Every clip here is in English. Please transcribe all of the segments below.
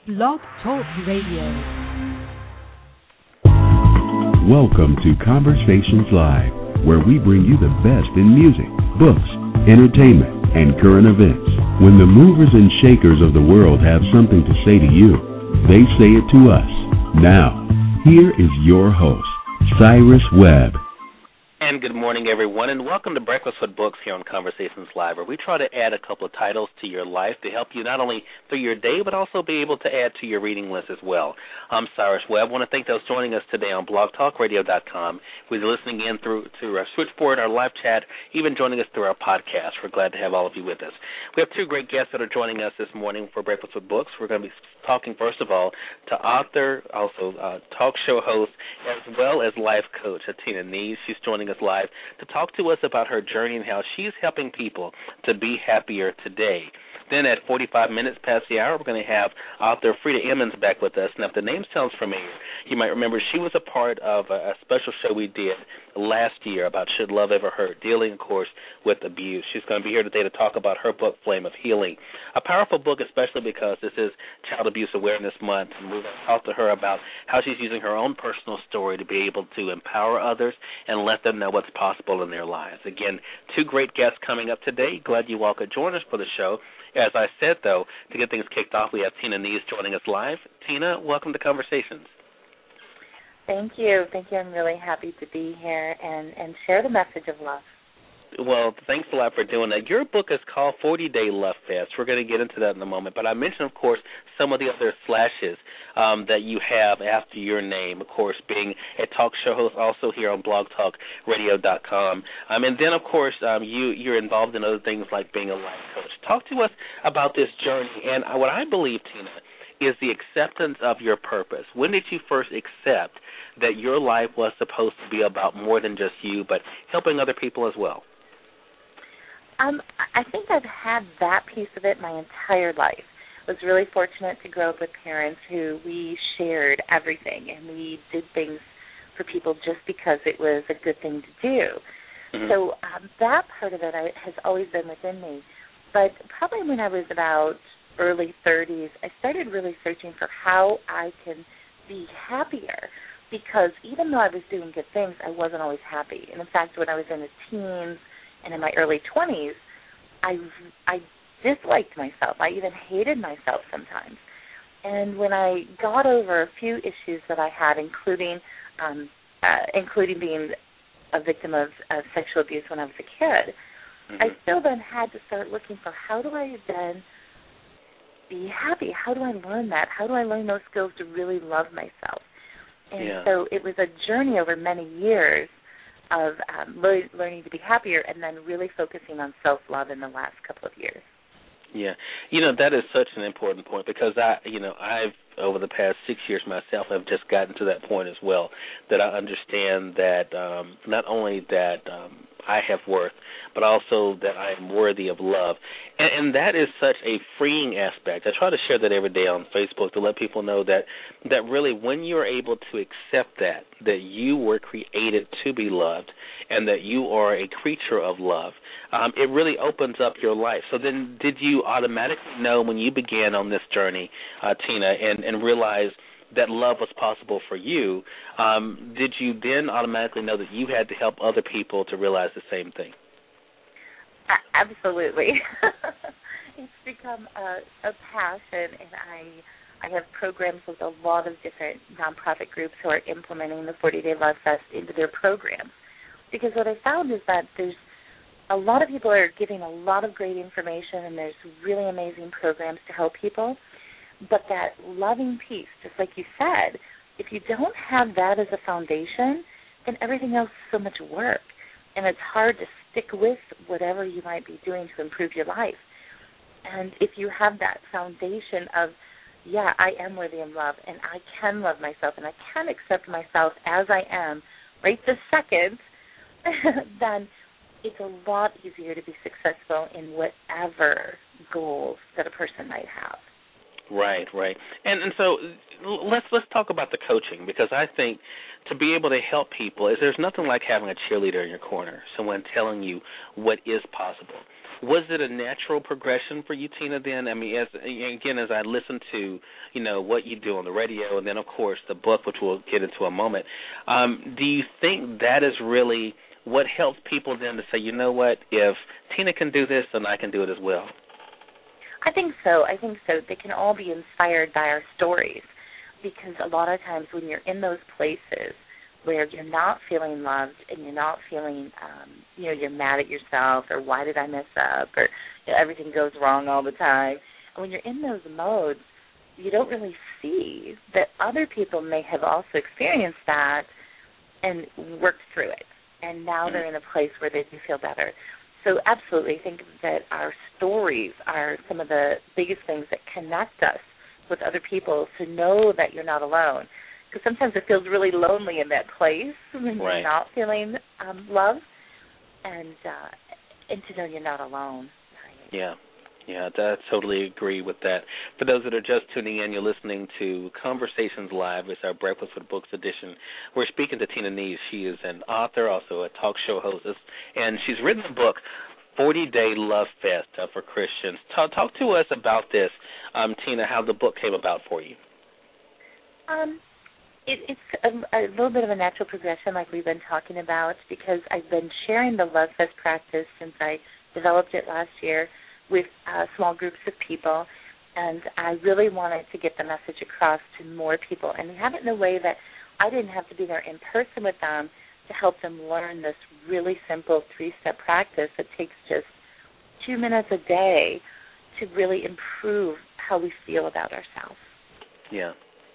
Blog Talk Radio. Welcome to Conversations Live, where we bring you the best in music, books, entertainment, and current events. When the movers and shakers of the world have something to say to you, they say it to us. Now, here is your host, Cyrus Webb. And good morning, everyone, and welcome to Breakfast with Books here on Conversations Live, where we try to add a couple of titles to your life to help you not only through your day, but also be able to add to your reading list as well. I'm Cyrus Webb. I want to thank those joining us today on blogtalkradio.com, whether listening in through our switchboard, our live chat, even joining us through our podcast. We're glad to have all of you with us. We have two great guests that are joining us this morning for Breakfast with Books. We're going to be talking, first of all, to author, also talk show host, as well as life coach, Tina Nees. She's joining us live to talk to us about her journey and how she's helping people to be happier today. Then at 45 minutes past the hour, we're going to have author Frida Emmons back with us. Now, if the name sounds familiar, you might remember she was a part of a special show we did last year about Should Love Ever Hurt, dealing, of course, with abuse. She's going to be here today to talk about her book, Flame of Healing, a powerful book, especially because this is Child Abuse Awareness Month, and we're going to talk to her about how she's using her own personal story to be able to empower others and let them know what's possible in their lives. Again, two great guests coming up today. Glad you all could join us for the show. As I said, though, to get things kicked off, we have Tina Nees joining us live. Tina, welcome to Conversations. Thank you. I'm really happy to be here and share the message of love. Well, thanks a lot for doing that. Your book is called 40-Day Love Fest. We're going to get into that in a moment. But I mentioned, of course, some of the other slashes that you have after your name, of course, being a talk show host also here on blogtalkradio.com. And then, of course, you're involved in other things like being a life coach. Talk to us about this journey. And what I believe, Tina, is the acceptance of your purpose. When did you first accept that your life was supposed to be about more than just you, but helping other people as well? I think I've had that piece of it my entire life. I was really fortunate to grow up with parents who we shared everything, and we did things for people just because it was a good thing to do. Mm-hmm. So that part of it has always been within me. But probably when I was about early 30s, I started really searching for how I can be happier, because even though I was doing good things, I wasn't always happy. And in fact, when I was in the teens and in my early 20s, I disliked myself. I even hated myself sometimes. And when I got over a few issues that I had, including being a victim of sexual abuse when I was a kid, mm-hmm. I still then had to start looking for how do I then be happy? How do I learn that? How do I learn those skills to really love myself? And so it was a journey over many years of learning to be happier and then really focusing on self-love in the last couple of years. Yeah. That is such an important point, because I've, over the past 6 years myself, have just gotten to that point as well, that I understand that not only that I have worth, but also that I am worthy of love. And that is such a freeing aspect. I try to share that every day on Facebook to let people know that really when you're able to accept that you were created to be loved and that you are a creature of love, it really opens up your life. So then did you automatically know when you began on this journey, Tina, and realize that love was possible for you, did you then automatically know that you had to help other people to realize the same thing? Absolutely. It's become a passion, and I have programs with a lot of different nonprofit groups who are implementing the 40-Day Love Fest into their programs. Because what I found is that there's a lot of people are giving a lot of great information, and there's really amazing programs to help people. But that loving piece, just like you said, if you don't have that as a foundation, then everything else is so much work. And it's hard to stick with whatever you might be doing to improve your life. And if you have that foundation of, I am worthy of love, and I can love myself, and I can accept myself as I am right this second, then it's a lot easier to be successful in whatever goals that a person might have. Right. And so let's talk about the coaching, because I think to be able to help people, there's nothing like having a cheerleader in your corner, someone telling you what is possible. Was it a natural progression for you, Tina, then? I mean, as I listen to, what you do on the radio and then, of course, the book, which we'll get into a moment, do you think that is really what helps people then to say, you know what, if Tina can do this, then I can do it as well? I think so. They can all be inspired by our stories, because a lot of times when you're in those places where you're not feeling loved and you're not feeling, you're mad at yourself, or why did I mess up, or everything goes wrong all the time. And when you're in those modes, you don't really see that other people may have also experienced that and worked through it. And now they're in a place where they do feel better. So absolutely, I think that our stories are some of the biggest things that connect us with other people, to know that you're not alone. Because sometimes it feels really lonely in that place when you're not feeling love, and to know you're not alone. Yeah, I totally agree with that. For those that are just tuning in, you're listening to Conversations Live. It's our Breakfast with Books edition. We're speaking to Tina Neese. She is an author, also a talk show hostess, and she's written a book, 40-Day Love Fest for Christians. Talk to us about this, Tina, how the book came about for you. It's a little bit of a natural progression, like we've been talking about, because I've been sharing the Love Fest practice since I developed it last year with small groups of people, and I really wanted to get the message across to more people and have it in a way that I didn't have to be there in person with them to help them learn this really simple 3-step practice that takes just 2 minutes a day to really improve how we feel about ourselves. Yeah.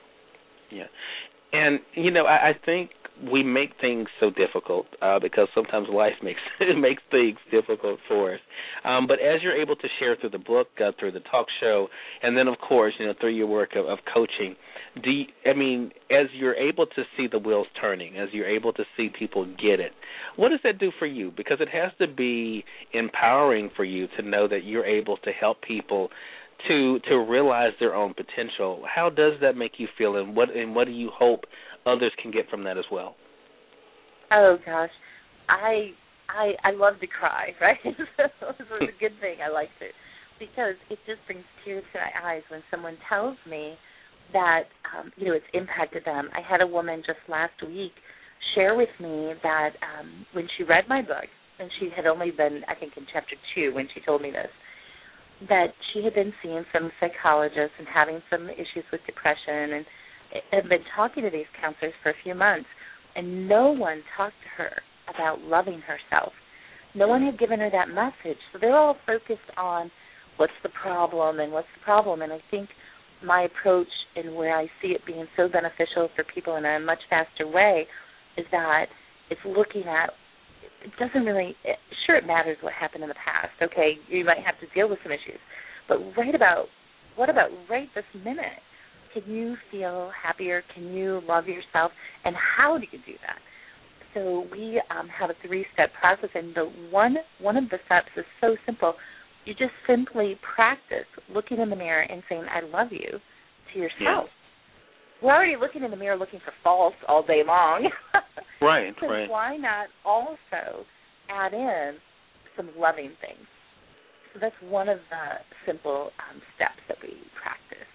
And, I think we make things so difficult because sometimes life makes things difficult for us. But as you're able to share through the book, through the talk show, and then, of course, through your work of coaching, as you're able to see the wheels turning, as you're able to see people get it, what does that do for you? Because it has to be empowering for you to know that you're able to help people to realize their own potential. How does that make you feel, and what do you hope others can get from that as well? Oh gosh, I love to cry, right? So it's a good thing. I like to, because it just brings tears to my eyes when someone tells me that it's impacted them. I had a woman just last week share with me that when she read my book, and she had only been, I think, in chapter 2 when she told me this, that she had been seeing some psychologists and having some issues with depression, and had been talking to these counselors for a few months, and no one talked to her about loving herself. No one had given her that message. So they're all focused on what's the problem, and I think my approach and where I see it being so beneficial for people in a much faster way is that it's looking at, it doesn't really, sure, it matters what happened in the past. Okay, you might have to deal with some issues, but what about right this minute? Can you feel happier? Can you love yourself? And how do you do that? So we have a 3-step process, and one of the steps is so simple. You just simply practice looking in the mirror and saying, I love you, to yourself. Yeah. We're already looking in the mirror looking for faults all day long. Right. So why not also add in some loving things? So that's one of the simple steps that we practice.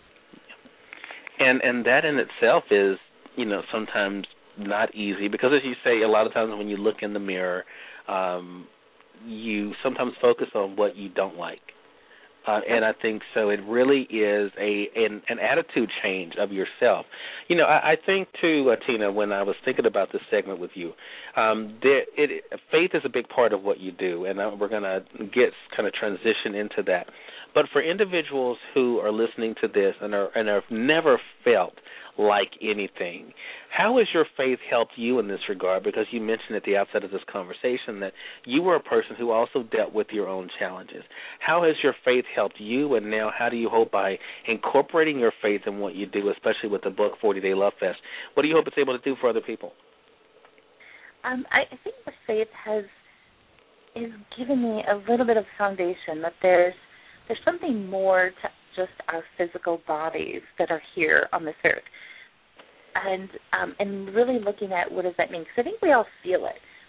And that in itself is, sometimes not easy, because as you say, a lot of times when you look in the mirror, you sometimes focus on what you don't like. And I think so it really is an attitude change of yourself. I think, too, Tina, when I was thinking about this segment with you, faith is a big part of what you do, and we're going to kind of transition into that. But for individuals who are listening to this and have never felt like anything, how has your faith helped you in this regard? Because you mentioned at the outset of this conversation that you were a person who also dealt with your own challenges. How has your faith helped you, and now how do you hope by incorporating your faith in what you do, especially with the book 40-Day Love Fest, what do you hope it's able to do for other people? I think the faith has given me a little bit of foundation that there's something more to just our physical bodies that are here on this earth. And really looking at what does that mean? Because I think we all feel it.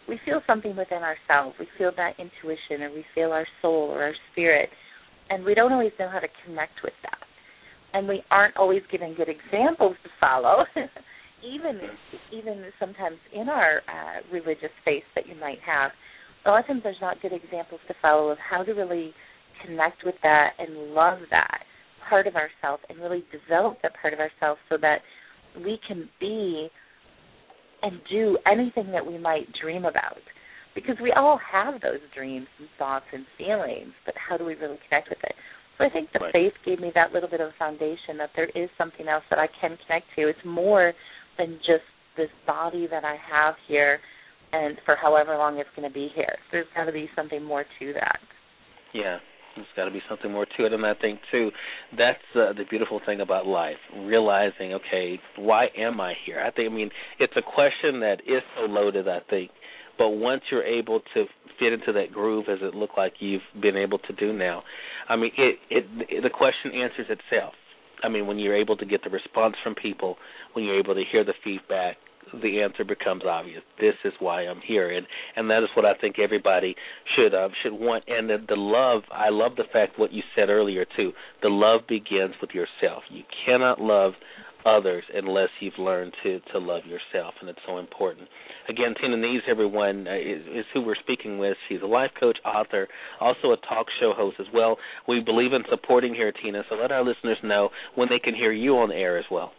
we feel something within ourselves. We feel that intuition, or we feel our soul or our spirit, and we don't always know how to connect with that. And we aren't always given good examples to follow, even sometimes in our religious faith that you might have. A lot of times there's not good examples to follow of how to really connect with that and love that part of ourselves and really develop that part of ourselves so that we can be and do anything that we might dream about. Because we all have those dreams and thoughts and feelings, but how do we really connect with it? So I think the faith gave me that little bit of a foundation that there is something else that I can connect to. It's more than just this body that I have here and for however long it's going to be here. There's got to be something more to that. Yeah. There's got to be something more to it, and I think, too, that's the beautiful thing about life, realizing, okay, why am I here? I mean, it's a question that is so loaded, I think, but once you're able to fit into that groove, as it looked like you've been able to do now, I mean, the question answers itself. I mean, when you're able to get the response from people, when you're able to hear the feedback, the answer becomes obvious. This is why I'm here, and that is what I think everybody should want. And the love, I love the fact what you said earlier too. The love begins with yourself. You cannot love others unless you've learned to love yourself, and it's so important. Again, Tina Nees, everyone, is who we're speaking with. She's a life coach, author, also a talk show host as well. We believe in supporting here, Tina, so let our listeners know when they can hear you on the air as well.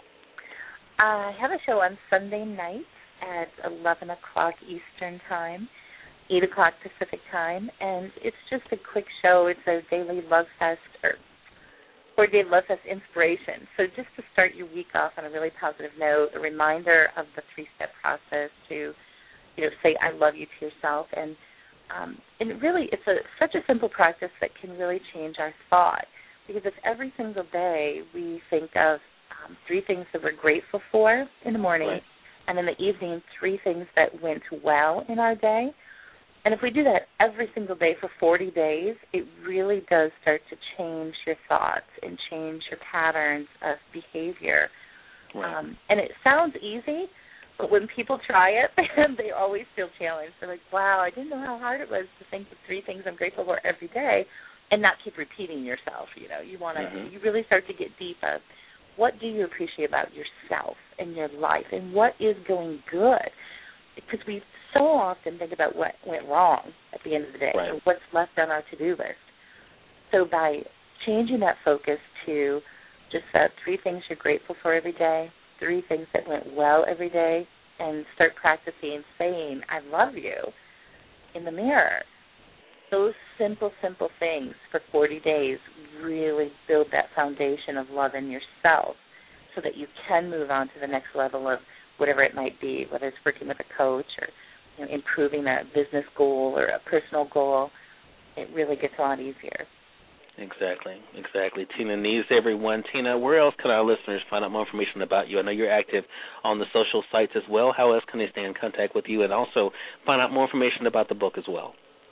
I have a show on Sunday nights at 11 o'clock Eastern Time, 8 o'clock Pacific Time, and it's just a quick show. It's a daily Love Fest, or 4-day Love Fest inspiration. So just to start your week off on a really positive note, a reminder of the 3-step process to, say I love you to yourself. And really it's such a simple practice that can really change our thought, because if every single day we think of 3 things that we're grateful for in the morning, right, and in the evening 3 things that went well in our day. And if we do that every single day for 40 days, it really does start to change your thoughts and change your patterns of behavior. Right. And it sounds easy, but when people try it, they always feel challenged. They're like, wow, I didn't know how hard it was to think of 3 things I'm grateful for every day and not keep repeating yourself. You want to, you really start to get deep of, what do you appreciate about yourself and your life, and what is going good? Because we so often think about what went wrong at the end of the day, right, or what's left on our to-do list. So by changing that focus to just 3 things you're grateful for every day, 3 things that went well every day, and start practicing saying, I love you in the mirror, those simple things for 40 days really build that foundation of love in yourself so that you can move on to the next level of whatever it might be, whether it's working with a coach or improving a business goal or a personal goal. It really gets a lot easier. Exactly. Tina Nees, everyone. Tina, where else can our listeners find out more information about you? I know you're active on the social sites as well. How else can they stay in contact with you and also find out more information about the book as well?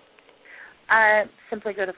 Simply go to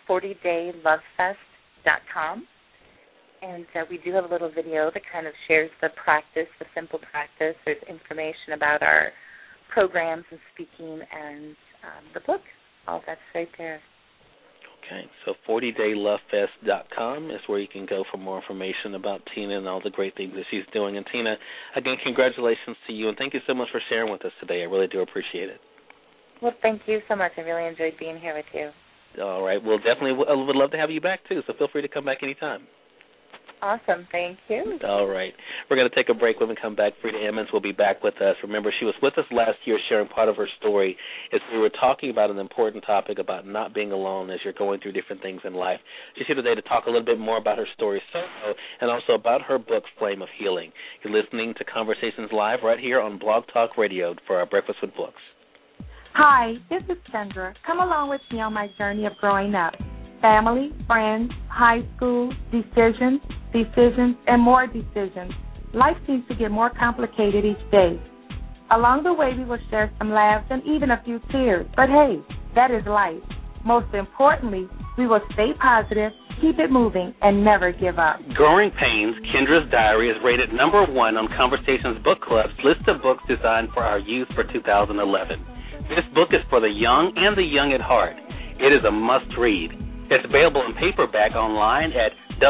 40daylovefest.com, and we do have a little video that kind of shares the practice, the simple practice. There's information about our programs and speaking and the book. All that's right there. Okay, so 40daylovefest.com is where you can go for more information about Tina and all the great things that she's doing. And Tina, again, congratulations to you, and thank you so much for sharing with us today. I really do appreciate it. Well, thank you so much. I really enjoyed being here with you. All right. Well, definitely would love to have you back, too, so feel free to come back anytime. Awesome. Thank you. All right. We're going to take a break. When we come back, Frida Emmons will be back with us. Remember, she was with us last year sharing part of her story as we were talking about an important topic about not being alone as you're going through different things in life. She's here today to talk a little bit more about her story solo and also about her book, Flame of Healing. You're listening to Conversations Live right here on Blog Talk Radio for our Breakfast with Books. Hi, this is Kendra. Come along with me on my journey of growing up. Family, friends, high school, decisions, and more decisions. Life seems to get more complicated each day. Along the way, we will share some laughs and even a few tears. But hey, that is life. Most importantly, we will stay positive, keep it moving, and never give up. Growing Pains, Kendra's Diary, is rated #1 on Conversations Book Club's list of books designed for our youth for 2011. This book is for the young and the young at heart. It is a must-read. It's available in paperback online at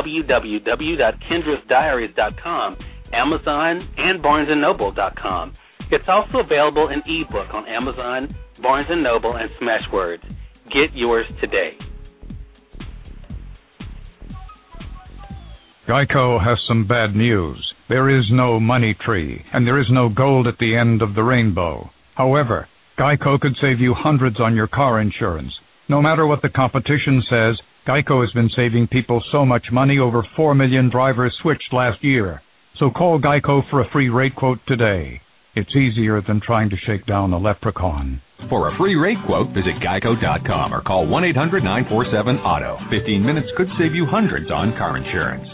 www.kendrasdiaries.com, Amazon, and BarnesandNoble.com. It's also available in ebook on Amazon, Barnes & Noble, and Smashwords. Get yours today. Geico has some bad news. There is no money tree, and there is no gold at the end of the rainbow. However, Geico could save you hundreds on your car insurance. No matter what the competition says, Geico has been saving people so much money, over 4 million drivers switched last year. So call Geico for a free rate quote today. It's easier than trying to shake down a leprechaun. For a free rate quote, visit geico.com or call 1-800-947-AUTO. 15 minutes could save you hundreds on car insurance.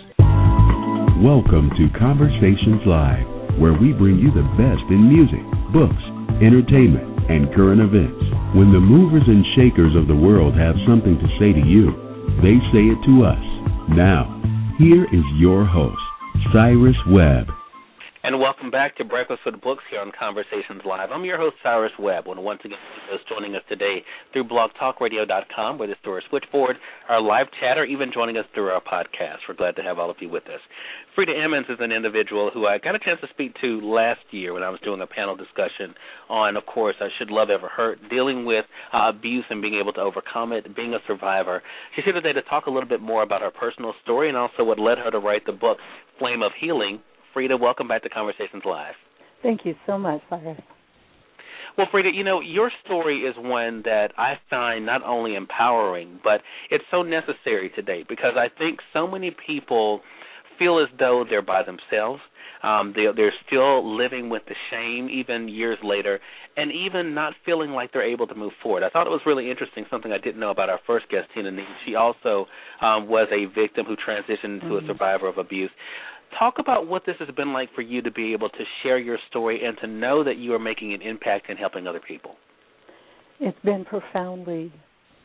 Welcome to Conversations Live, where we bring you the best in music, books, entertainment, and current events. When the movers and shakers of the world have something to say to you, they say it to us. Now, here is your host, Cyrus Webb. And welcome back to Breakfast with Books here on Conversations Live. I'm your host, Cyrus Webb, and once again, those joining us today through blogtalkradio.com, where the store switchboard, our live chat, or even joining us through our podcast. We're glad to have all of you with us. Frida Emmons is an individual who I got a chance to speak to last year when I was doing a panel discussion on, of course, Should Love Ever Hurt, dealing with abuse and being able to overcome it, being a survivor. She's here today to talk a little bit more about her personal story and also what led her to write the book, Flame of Healing. Frida, welcome back to Conversations Live. Thank you so much, Cyrus. Well, Frida, your story is one that I find not only empowering, but it's so necessary today because I think so many people feel as though they're by themselves. They're still living with the shame even years later and even not feeling like they're able to move forward. I thought it was really interesting, something I didn't know about our first guest, Tina Nee. She also was a victim who transitioned to a survivor of abuse. Talk about what this has been like for you to be able to share your story and to know that you are making an impact in helping other people. It's been profoundly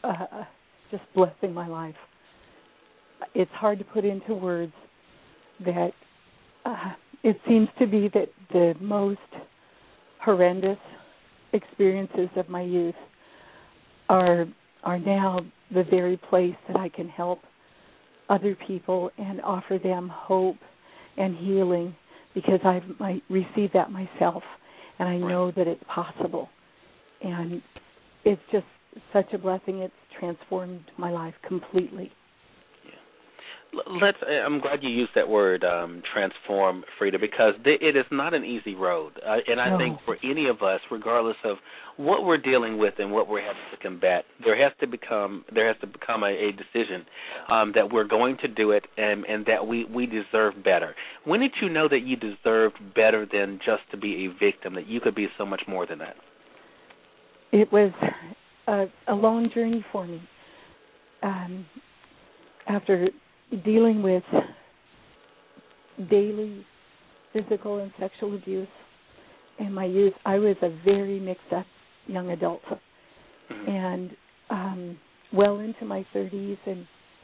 just blessing my life. It's hard to put into words that it seems to be that the most horrendous experiences of my youth are now the very place that I can help other people and offer them hope and healing because I've received that myself, and I know that it's possible. And it's just such a blessing. It's transformed my life completely. I'm glad you used that word, transform, Frida, because it is not an easy road. And I think for any of us, regardless of what we're dealing with and what we're having to combat, there has to become a decision that we're going to do it and that we deserve better. When did you know that you deserved better than just to be a victim, that you could be so much more than that? It was a long journey for me. After dealing with daily physical and sexual abuse in my youth, I was a very mixed-up young adult, and well into my 30s, and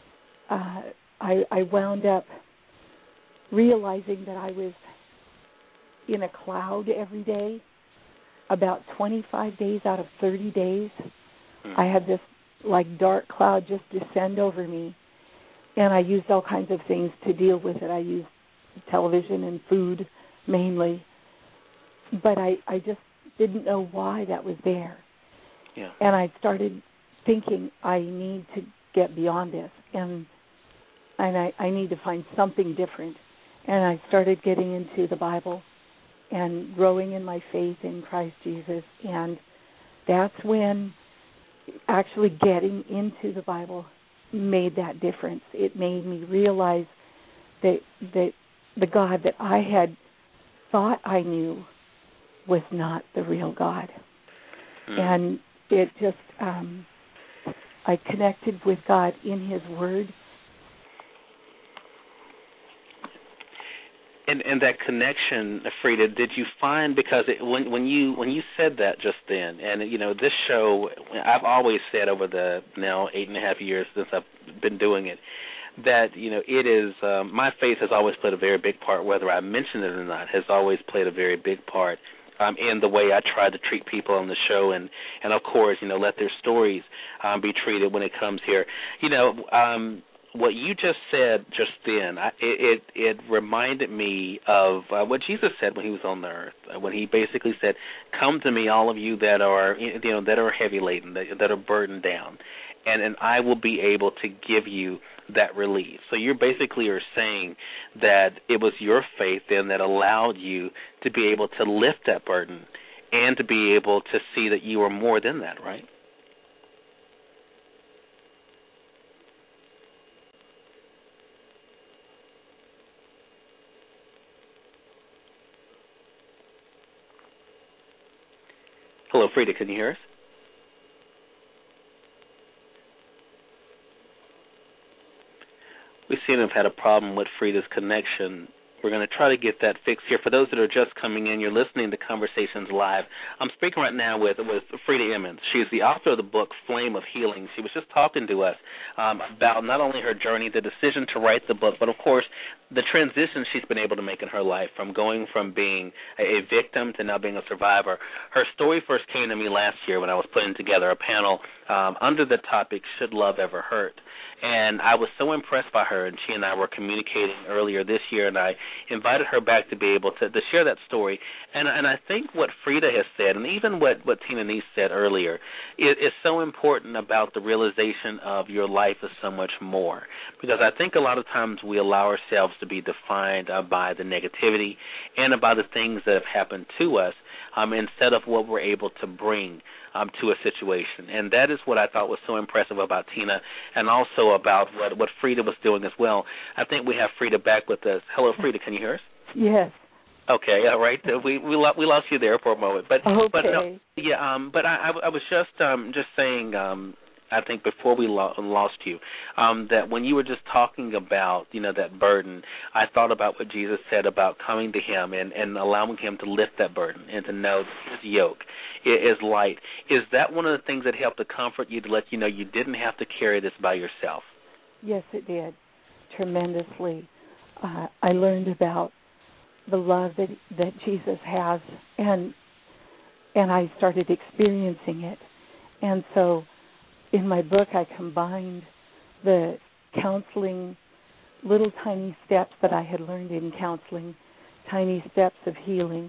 I wound up realizing that I was in a cloud every day. About 25 days out of 30 days, I had this dark cloud just descend over me. And I used all kinds of things to deal with it. I used television and food mainly. But I just didn't know why that was there. Yeah. And I started thinking, I need to get beyond this. And I need to find something different. And I started getting into the Bible and growing in my faith in Christ Jesus. And that's when actually getting into the Bible made that difference. It made me realize that the God that I had thought I knew was not the real God. And it just, I connected with God in His Word. And that connection, Frida, did you find, because when you said that just then, and this show, I've always said over the now 8.5 years since I've been doing it, that it is my faith has always played a very big part, whether I mention it or not, has always played a very big part in the way I try to treat people on the show, and of course, let their stories be treated when it comes here. What you just said just then, it reminded me of what Jesus said when he was on the earth, when he basically said, "Come to me, all of you that are that are heavy laden, that are burdened down, and I will be able to give you that relief." So you basically are saying that it was your faith then that allowed you to be able to lift that burden and to be able to see that you are more than that, right? Hello, Frida, can you hear us? We seem to have had a problem with Frida's connection. We're going to try to get that fixed here. For those that are just coming in, you're listening to Conversations Live. I'm speaking right now with Frida Emmons. She's the author of the book Flame of Healing. She was just talking to us about not only her journey, the decision to write the book, but, of course, the transition she's been able to make in her life from going from being a victim to now being a survivor. Her story first came to me last year when I was putting together a panel under the topic, Should Love Ever Hurt? And I was so impressed by her, and she and I were communicating earlier this year, and I invited her back to be able to share that story. And I think what Frida has said, and even what Tina Neese said earlier, is so important about the realization of your life is so much more. Because I think a lot of times we allow ourselves to be defined by the negativity and by the things that have happened to us instead of what we're able to bring to a situation. And that is what I thought was so impressive about Tina, and also about what Frida was doing as well. I think we have Frida back with us. Hello, Frida, can you hear us? Yes. Okay, all right. We lost you there for a moment, but okay. But no, yeah. But I was just saying. I think before we lost you, that when you were just talking about, that burden, I thought about what Jesus said about coming to him and allowing him to lift that burden and to know that his yoke is light. Is that one of the things that helped to comfort you, to let you know you didn't have to carry this by yourself? Yes, it did, tremendously. I learned about the love that Jesus has, and I started experiencing it. And so in my book, I combined the counseling, little tiny steps that I had learned in counseling, tiny steps of healing.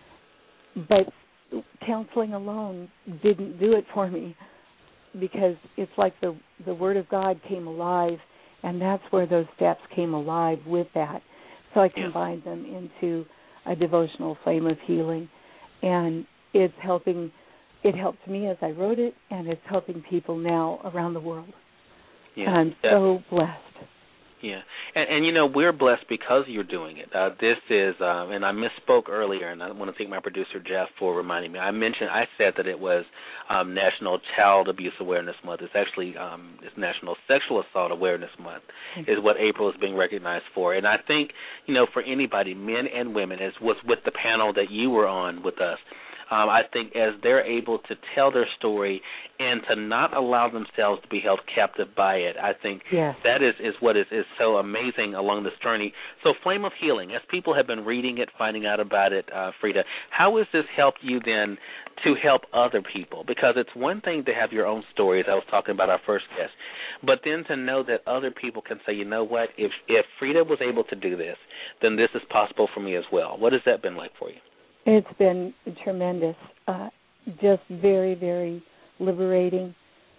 But counseling alone didn't do it for me, because it's like the Word of God came alive, and that's where those steps came alive with that. So I combined them into a devotional Flame of Healing, and it's helping. It helped me as I wrote it, and it's helping people now around the world. Yeah, and I'm so blessed. Yeah, and we're blessed because you're doing it. This is, and I misspoke earlier, and I want to thank my producer, Jeff, for reminding me. I said that it was National Child Abuse Awareness Month. It's actually it's National Sexual Assault Awareness Month is what April is being recognized for. And I think, for anybody, men and women, as was with the panel that you were on with us, I think as they're able to tell their story and to not allow themselves to be held captive by it, I think that is what is so amazing along this journey. So Flame of Healing, as people have been reading it, finding out about it, Frida, how has this helped you then to help other people? Because it's one thing to have your own story, as I was talking about our first guest, but then to know that other people can say, you know what, if Frida was able to do this, then this is possible for me as well. What has that been like for you? It's been tremendous, just very, very liberating.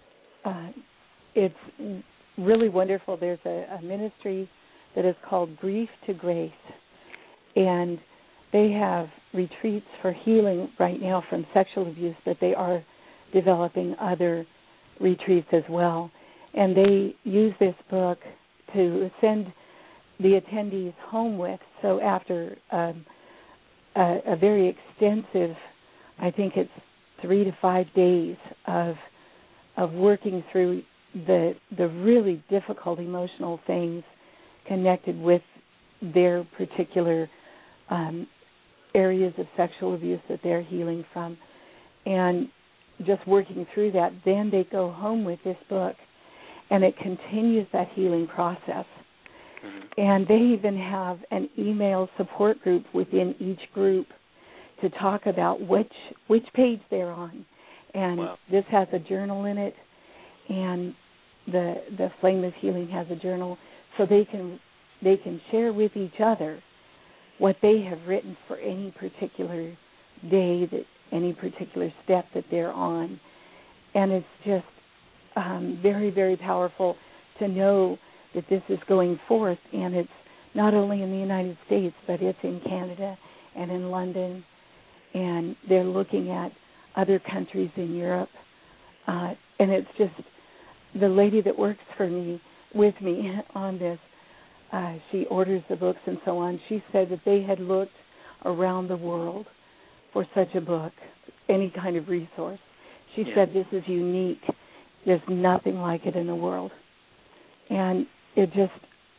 It's really wonderful. There's a ministry that is called Grief to Grace, and they have retreats for healing right now from sexual abuse, but they are developing other retreats as well. And they use this book to send the attendees home with. So after a very extensive, I think it's 3 to 5 days of working through the really difficult emotional things connected with their particular areas of sexual abuse that they're healing from, and just working through that. Then they go home with this book, and it continues that healing process. And they even have an email support group within each group to talk about which page they're on. And wow. This has a journal in it, and the Flame of Healing has a journal, so they can share with each other what they have written for any particular day, that any particular step that they're on. And it's just very, very powerful to know that this is going forth, and it's not only in the United States, but it's in Canada and in London, and they're looking at other countries in Europe. And it's just, the lady that works with me on this, she orders the books and so on. She said that they had looked around the world for such a book, any kind of resource. She said this is unique. There's nothing like it in the world. And it just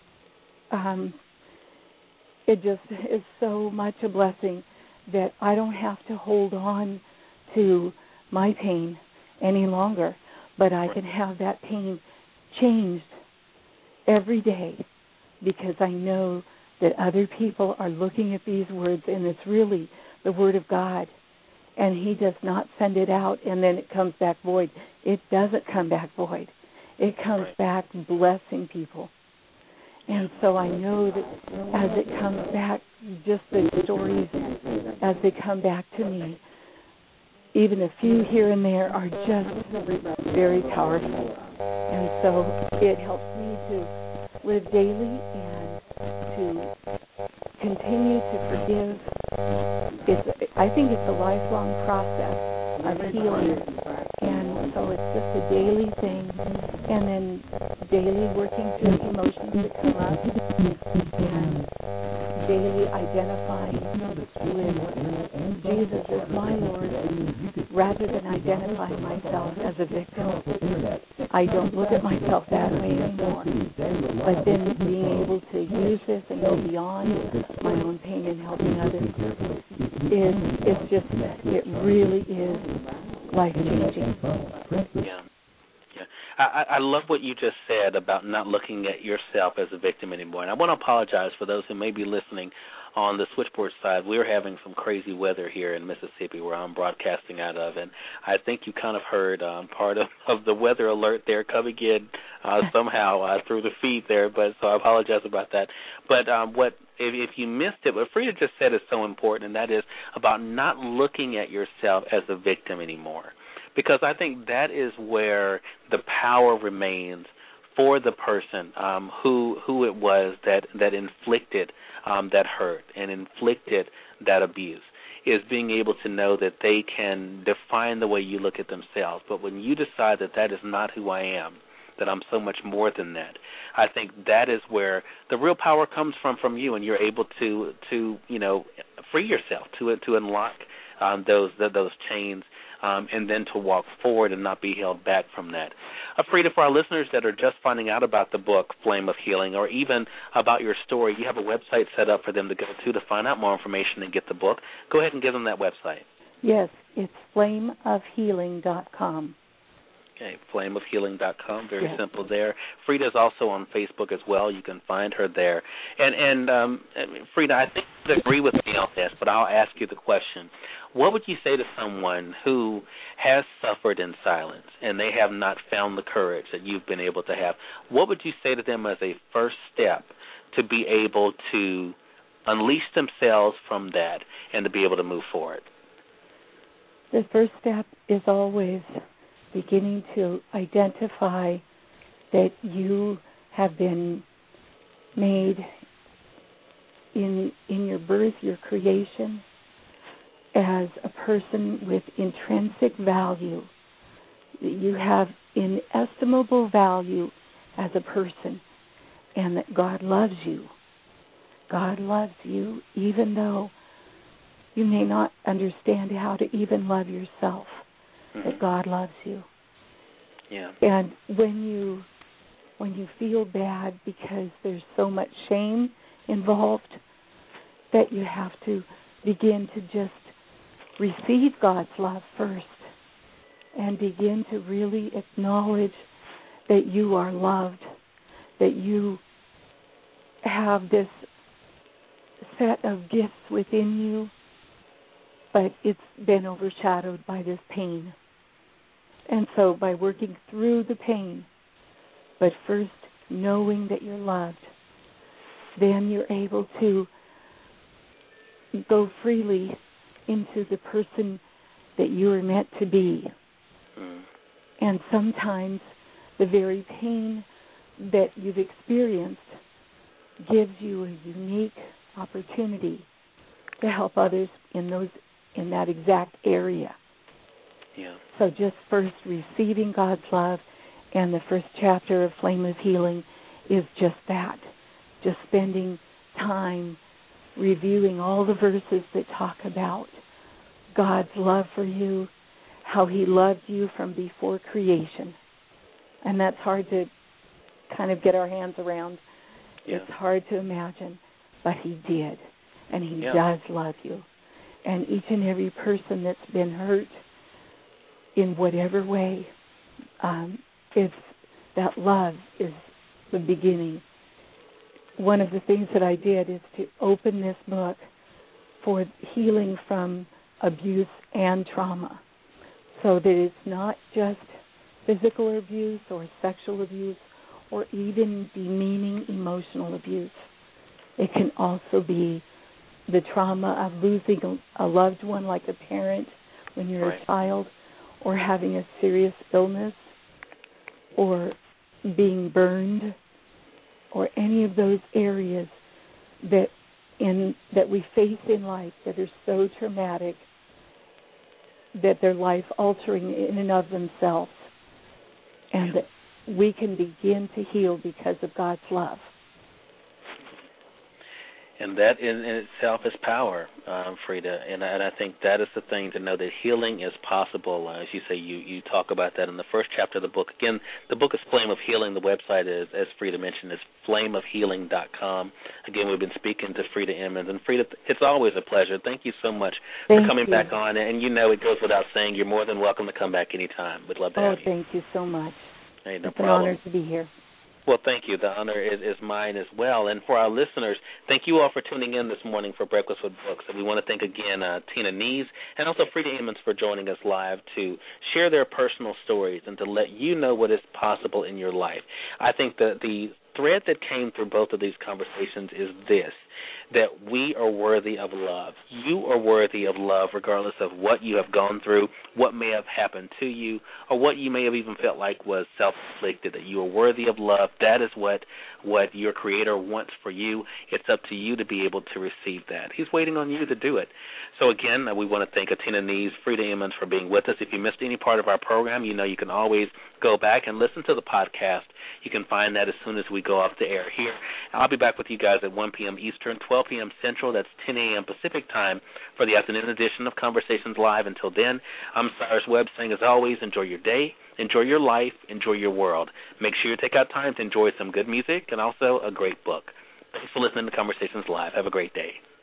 is so much a blessing that I don't have to hold on to my pain any longer, but I can have that pain changed every day, because I know that other people are looking at these words, and it's really the Word of God, and He does not send it out and then it comes back void. It doesn't come back void. It comes back blessing people. And so I know that as it comes back, just the stories as they come back to me, even a few here and there are just very powerful. And so it helps me to live daily and to continue to forgive. I think it's a lifelong process of healing, and so it's just a daily thing, and then daily working through emotions that come up, and daily identifying with Jesus as my Lord, rather than identifying myself as a victim. I don't look at myself that way anymore, but then being able to use this and go beyond my own pain and helping others it really is life-changing. Yeah. I love what you just said about not looking at yourself as a victim anymore. And I want to apologize for those who may be listening on the switchboard side. We're having some crazy weather here in Mississippi where I'm broadcasting out of, and I think you kind of heard part of the weather alert there coming in somehow through the feed there, but so I apologize about that. But if you missed it, what Frida just said is so important, and that is about not looking at yourself as a victim anymore. Because I think that is where the power remains for the person who it was that inflicted that hurt and inflicted that abuse, is being able to know that they can define the way you look at themselves. But when you decide that that is not who I am, that I'm so much more than that, I think that is where the real power comes from you, and you're able to free yourself, to unlock those chains. And then to walk forward and not be held back from that. Frida, for our listeners that are just finding out about the book, Flame of Healing, or even about your story, you have a website set up for them to go to find out more information and get the book. Go ahead and give them that website. Yes, it's flameofhealing.com. Okay, flameofhealing.com, very simple there. Frida's also on Facebook as well. You can find her there. And Frida, I think you agree with me on this, but I'll ask you the question. What would you say to someone who has suffered in silence and they have not found the courage that you've been able to have? What would you say to them as a first step to be able to unleash themselves from that and to be able to move forward? The first step is always beginning to identify that you have been made in your birth, your creation, as a person with intrinsic value. You have inestimable value as a person, and that God loves you. God loves you even though you may not understand how to even love yourself. That God loves you. Yeah. And when you feel bad because there's so much shame involved, that you have to begin to just receive God's love first and begin to really acknowledge that you are loved, that you have this set of gifts within you but it's been overshadowed by this pain. And so by working through the pain, but first knowing that you're loved, then you're able to go freely into the person that you are meant to be. And sometimes the very pain that you've experienced gives you a unique opportunity to help others in that exact area. Yeah. So just first receiving God's love, and the first chapter of Flame of Healing is just that, just spending time reviewing all the verses that talk about God's love for you, how he loved you from before creation. And that's hard to kind of get our hands around. Yeah. It's hard to imagine, but he did, and he does love you. And each and every person that's been hurt in whatever way, that love is the beginning. One of the things that I did is to open this book for healing from abuse and trauma, so that it's not just physical abuse or sexual abuse or even demeaning emotional abuse. It can also be the trauma of losing a loved one, like a parent when you're a child, or having a serious illness, or being burned, or any of those areas that we face in life that are so traumatic that they're life-altering in and of themselves, and that we can begin to heal because of God's love. And that in itself is power, Frida. And I think that is the thing, to know that healing is possible. As you say, you talk about that in the first chapter of the book. Again, the book is Flame of Healing. The website is, as Frida mentioned, is flameofhealing.com. Again, we've been speaking to Frida Emmons. And Frida, it's always a pleasure. Thank you so much for coming back on. And you know, it goes without saying, you're more than welcome to come back anytime. We'd love to have you. Thank you so much. Hey, no it's problem. An honor to be here. Well, thank you. The honor is mine as well. And for our listeners, thank you all for tuning in this morning for Breakfast with Books. And we want to thank again Tina Nees and also Frida Emmons for joining us live to share their personal stories and to let you know what is possible in your life. I think that the thread that came through both of these conversations is this, that we are worthy of love. You are worthy of love regardless of what you have gone through, what may have happened to you, or what you may have even felt like was self-inflicted, that you are worthy of love. That is what your Creator wants for you. It's up to you to be able to receive that. He's waiting on you to do it. So again, we want to thank Tina Nees, Frida Emmons for being with us. If you missed any part of our program, you know you can always go back and listen to the podcast. You can find that as soon as we go off the air here. I'll be back with you guys at 1 p.m. Eastern, 12 p.m. Central. That's 10 a.m. Pacific time for the afternoon edition of Conversations Live. Until then, I'm Cyrus Webb saying, as always, enjoy your day, enjoy your life, enjoy your world. Make sure you take out time to enjoy some good music and also a great book. Thanks for listening to Conversations Live. Have a great day.